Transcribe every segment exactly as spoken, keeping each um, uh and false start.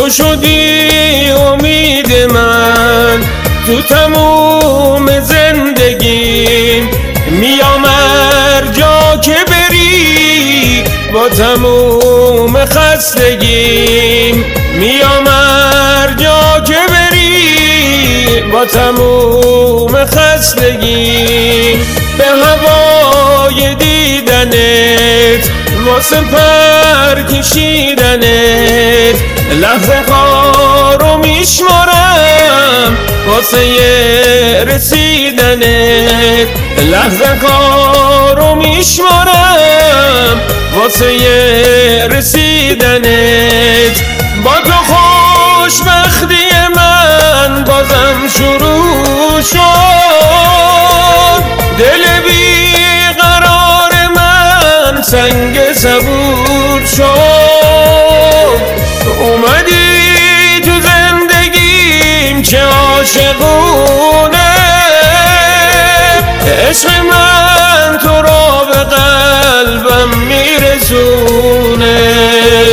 تو شدی امید من تو تموم زندگیم، میام هر جا که بری با تموم خستگیم، میام هر جا که بری با تموم خستگیم. به هوای دیدنت واسه پر کشیدنت لحظه ها رو میشمارم واسه رسیدنت، لحظه ها رو میشمارم واسه رسیدنت. با تو خوشبختی من بازم شروع شد، دل بیقرار من سنگ صبور شد. اومدی تو زندگیم چه عاشقونه، عشق من تو را به قلبم میرسونه.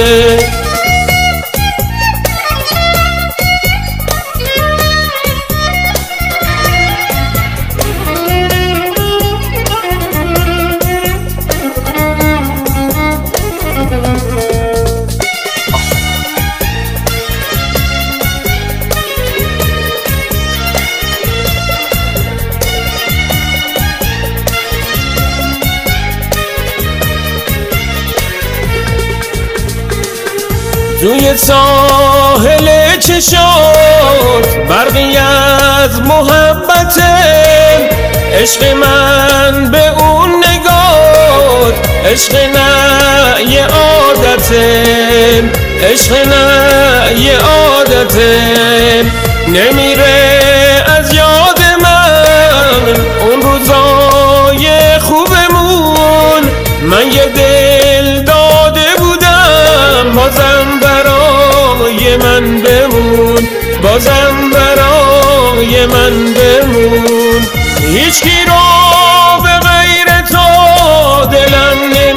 روی ساحل چشات برقی از محبته، عشق من به اون نگات عشق نه یه عادته، عشق نه یه عادته. نمیره از یاد من اون روزای خوبمون، من یه دل داده بودم بازم برای من بمون، بازم برای من بمون. هیچ کی رو به غیر تو دلم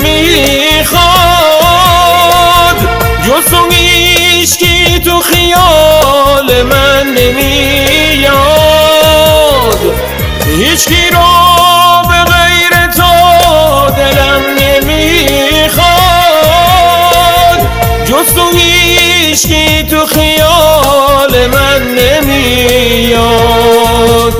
نمیخواد، جز تو هیچ کی تو خیال من نمیاد. هیچ کی رو به غیر تو دلم نمیخواد، جز تو هیچ کی تو خیال من نمیاد.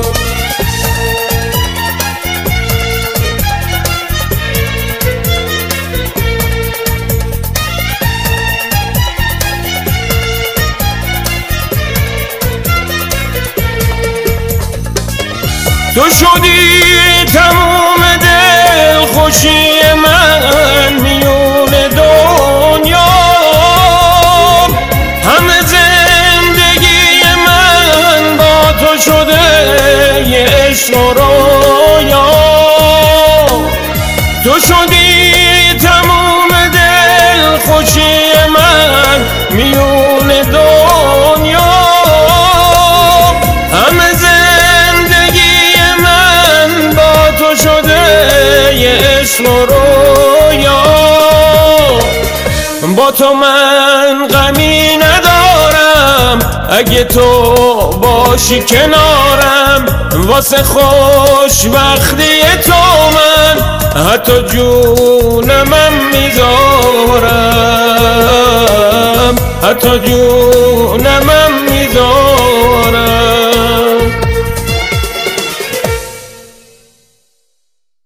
تو شدی تموم دل خوشی من میون دنیا، همه زندگی من با تو شده یه عشق و رویا. تو شدی تموم دل خوشی من میون دنیا، همه شده یه عشق و رویا. با تو من غمی ندارم اگه تو باشی کنارم، واسه خوشبختی تو من حتی جونمم میذارم، حتی جونمم